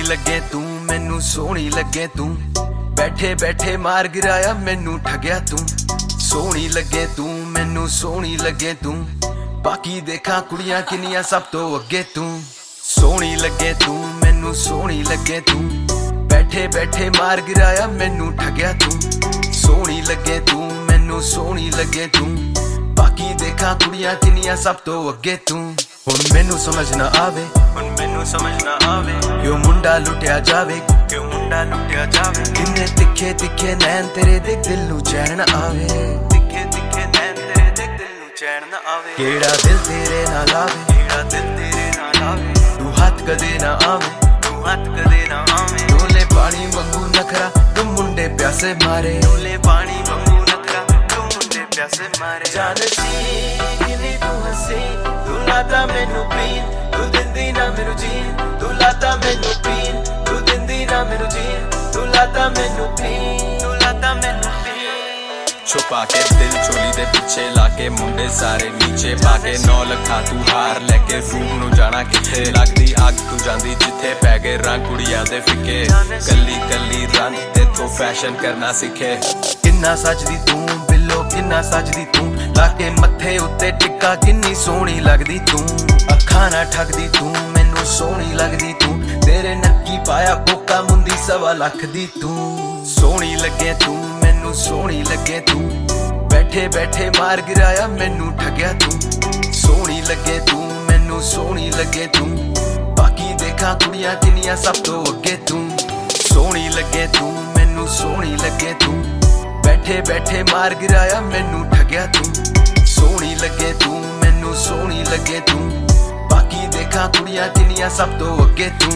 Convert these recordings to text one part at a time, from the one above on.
लगे तू मैनू सोहनी लगे तू बैठे बैठे मार गिराया मैनू ठगया तू सोहनी लगे तू मैनू सोहनी लगे तू बाकी देखा कुड़ियां किनियां सब तो अगे तू सोहनी लगे तू मैनू सोहनी लगे तू बैठे बैठे मार गिराया मैनू ठगया तू सोहनी लगे तू मैनू सोहनी लगे तू बाकी देखा कुड़ियां किनियां सब तो अगे तू हुण मैनू समझ ना आवे क्यों मुंडा लुटिया जावे किन्ने तिखे तिखे नैन तेरे दे दिल नू चैन आवे केड़ा दिल तेरे ना लावे तू हाथ कदे ना आवे डोले पानी वांगू नखरा तू मुंडे प्यासे मारे जान सी किन्नी तू हसी तू लाता मैनू पीन तू दिंदी ना मैनू जीन तू लाता मैनू पीन तू दिंदी ना मैनू जीन तू लाता मैनू पीन छुपा के दिल चोली दे पिछे लाके मुंडे सारे नीचे पाके 9 लखा तू हार लेके रूम नू जाना किथे लगदी अग तू जांदी जिथे पै गए रंग कुड़ियां दे फिके कली कली रंग ते तो फैशन करना सीखे किन्ना सजदी तू बिल्लो किन्ना सजदी तू लाके मथे उत्ते टिक्का किन्नी सोहनी लगदी तू अखां ना ठगदी तू मैनू सोहनी लगदी तू तेरे नक्की पाया कोका मुंदी 1.25 लाख दी तू सोहनी लगे तू मैनू सोहनी लगे तू बैठे बैठे मार गिराया मैनू ठगया तू सोहनी लगे तू मैनू सोहनी लगे तू बाकी देखा कुड़ियां किनियां सब तो अगे तू सोहनी लगे तू मैनू सोहनी लगे तू बैठे बैठे मार गिराया मैनू ठगया तू सोहनी लगे तू मैनू सोहनी लगे तू बाकी देखा कुड़ियां किनियां सब तो अगे तू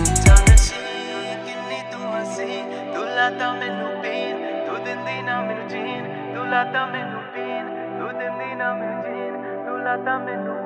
लाता मैनू पीन तू दिंदी ना मैनू जीन तू लाता मैनू पीन तू दिंदी ना मैनू जीन तू लाता मैनू